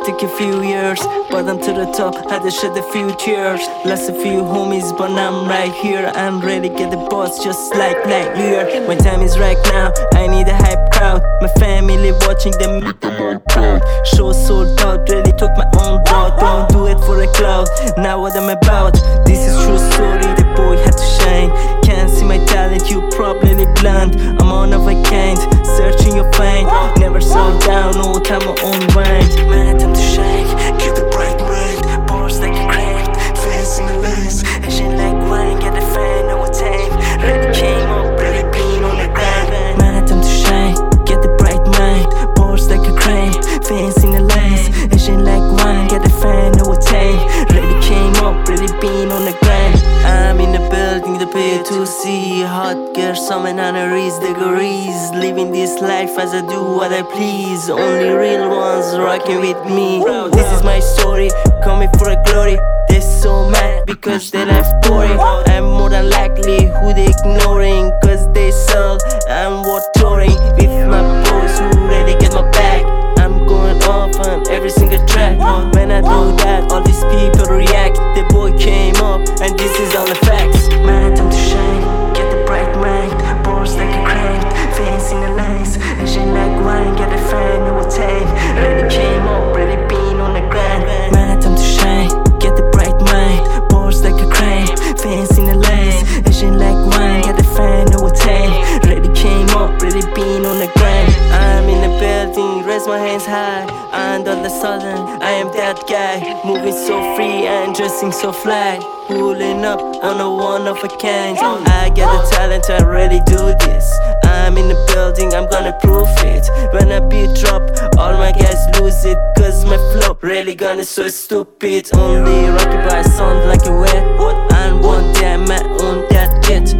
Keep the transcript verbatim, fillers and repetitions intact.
took a few years, but I'm to the top, had to shed a few tears. Lost a few homies, but I'm right here. I'm ready to get the boss just like last year. When time is right now, I need a hype crowd. My family watching them with the more proud. Show sold out, really took my own route. Don't do it for a cloud, now what I'm about. This is true story, the boy had to shine. Can't see my talent, you probably blind. I'm one of a kind, searching your find. Never slow down, no time my own mind. Man, time to shine, get the bright mind. Bars like a crank, fans in the lines. Asian like wine, get a fan, no time. Ready came up, ready being on the grind. Man, time to shine, get the bright mind. Bars like a crank, fans in the lines. Asian like wine, get a fan, no time. Ready came up, ready being on the grind. I'm in the building, the pay to see. Hot girl, summon honorees, degrees. Living this life as I do what I please. Only real ones rocking with me. This is my story, coming for a glory. They're so mad because they life boring. I'm more than likely who they ignoring, cause they sell, I'm what touring. With my boys who ready get my back. I'm going off on every single track. When I do that, all these people react. The boy came up and this is all the facts. Man, time to shine, get the bright mind. Bars like a crank, fans in the lines. Asian like wine, get a fan, no time. Ready came up, ready being on the grind. Man, time to shine, get the bright mind. Bars like a crank, fans in the lines. Asian like wine, get a fan, no time. Ready came up, ready being on the grind. I'm in the building, raise my hands high. And all of a sudden, I am that guy. Moving so free and dressing so fly. Pulling up on a one of a kind. I got the talent, I really do this. I'm in the building, I'm gonna prove it. When I beat drop, all my guys lose it. Cause my flow really gonna so stupid. Only rocky by sound like a wet. And one day I'm on that jet.